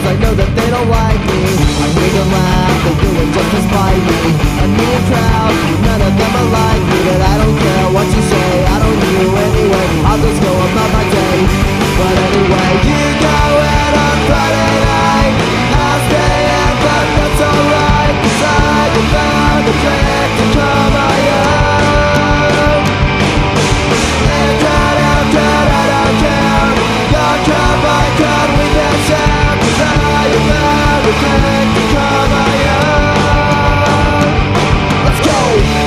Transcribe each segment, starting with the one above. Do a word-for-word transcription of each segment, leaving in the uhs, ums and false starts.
I know that they don't like me. I hear them laugh, they do it just to spite me. A mean crowd, none of them are like me. But I don't care what you say, I don't do anyway. I'll just go about my day. But anyway, you go out on Friday night, I'll stay at the that's alright. Cause I have found a trick to call my own. And cut out, cut out, I don't care. Your crowd, my crowd, we can share. Cause I have found a trick to call my own. Let's go!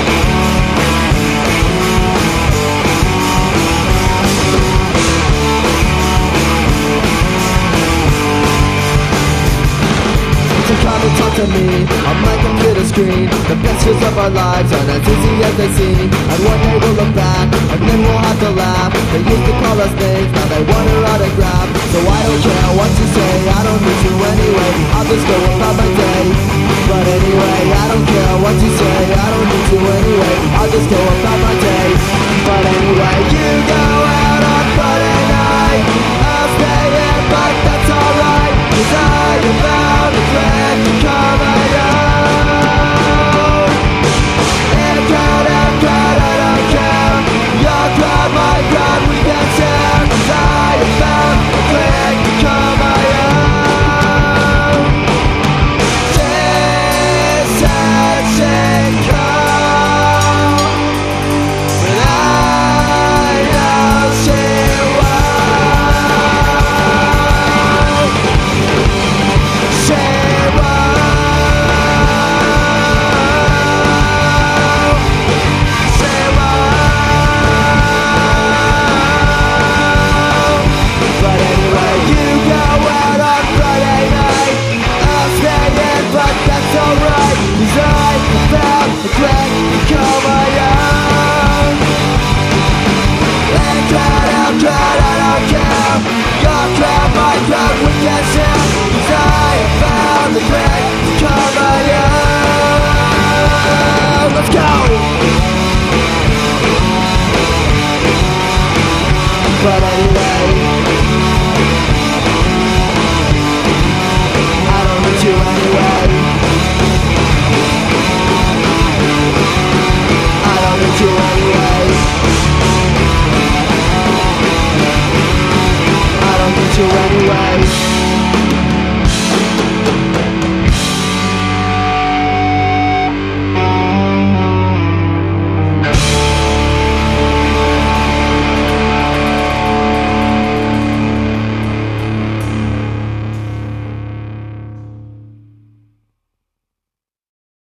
So come and talk to me on my computer screen. The best years of our lives aren't as easy as they seem. And one day we'll look back, and then we'll have to laugh. They used to call us names, now they want our autograph. So I don't care what you say, I don't need you anyway. I'll just go about my day. But anyway, I don't care what you say, I don't need you anyway. I'll just go about my day.